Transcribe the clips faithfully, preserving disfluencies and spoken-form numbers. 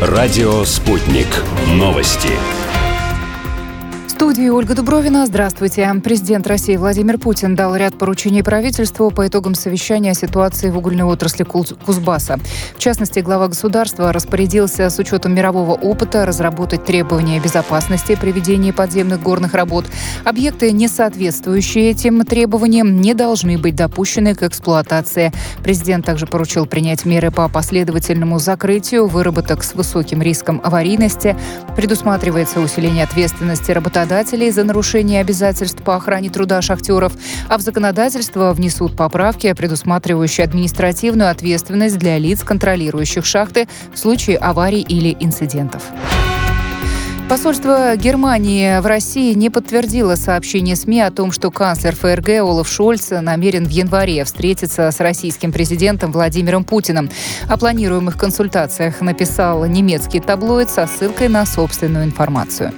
Радио «Спутник». Новости. В студии Ольга Дубровина. Здравствуйте. Президент России Владимир Путин дал ряд поручений правительству по итогам совещания о ситуации в угольной отрасли Кузбасса. В частности, глава государства распорядился с учетом мирового опыта разработать требования безопасности при ведении подземных горных работ. Объекты, не соответствующие этим требованиям, не должны быть допущены к эксплуатации. Президент также поручил принять меры по последовательному закрытию выработок с высоким риском аварийности. Предусматривается усиление ответственности работодателей за нарушение обязательств по охране труда шахтеров, а в законодательство внесут поправки, предусматривающие административную ответственность для лиц, контролирующих шахты в случае аварий или инцидентов. Посольство Германии в России не подтвердило сообщение СМИ о том, что канцлер ФРГ Олаф Шольц намерен в январе встретиться с российским президентом Владимиром Путиным. О планируемых консультациях написал немецкий таблоид со ссылкой на собственную информацию.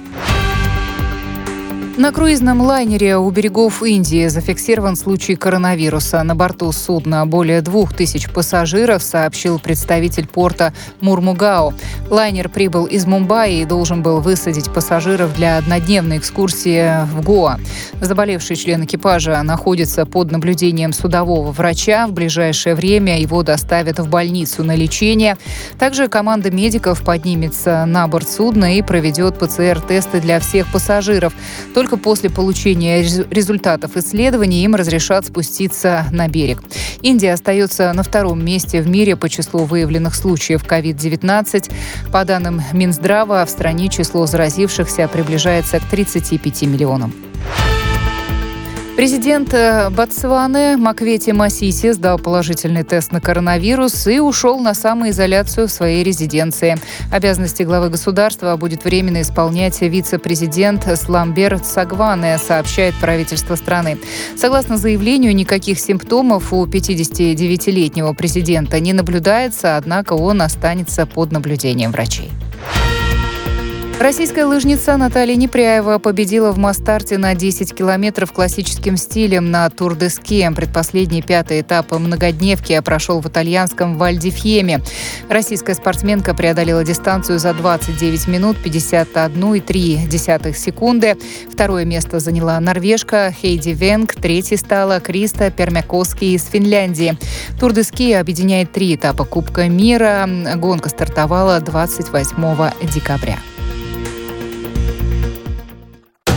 На круизном лайнере у берегов Индии зафиксирован случай коронавируса. На борту судна более двух тысяч пассажиров, сообщил представитель порта Мурмугао. Лайнер прибыл из Мумбаи и должен был высадить пассажиров для однодневной экскурсии в Гоа. Заболевший член экипажа находится под наблюдением судового врача. В ближайшее время его доставят в больницу на лечение. Также команда медиков поднимется на борт судна и проведет ПЦР-тесты для всех пассажиров. Только после получения результатов исследований им разрешат спуститься на берег. Индия остается на втором месте в мире по числу выявленных случаев ковид девятнадцать. По данным Минздрава, в стране число заразившихся приближается к тридцати пяти миллионам. Президент Ботсваны Моквети Масиси сдал положительный тест на коронавирус и ушел на самоизоляцию в своей резиденции. Обязанности главы государства будет временно исполнять вице-президент Сламбер Цагване, сообщает правительство страны. Согласно заявлению, никаких симптомов у пятидесятидевятилетнего президента не наблюдается, однако он останется под наблюдением врачей. Российская лыжница Наталья Непряева победила в масс-старте на десять километров классическим стилем на Тур-де-Ски. Предпоследний пятый этап многодневки прошел в итальянском Валь-ди-Фьеме. Российская спортсменка преодолела дистанцию за двадцать девять минут пятьдесят одна целых три десятых секунды. Второе место заняла норвежка Хейди Венг, третьей стала Криста Пермякоски из Финляндии. Тур-де-Ски объединяет три этапа Кубка мира. Гонка стартовала двадцать восьмого декабря.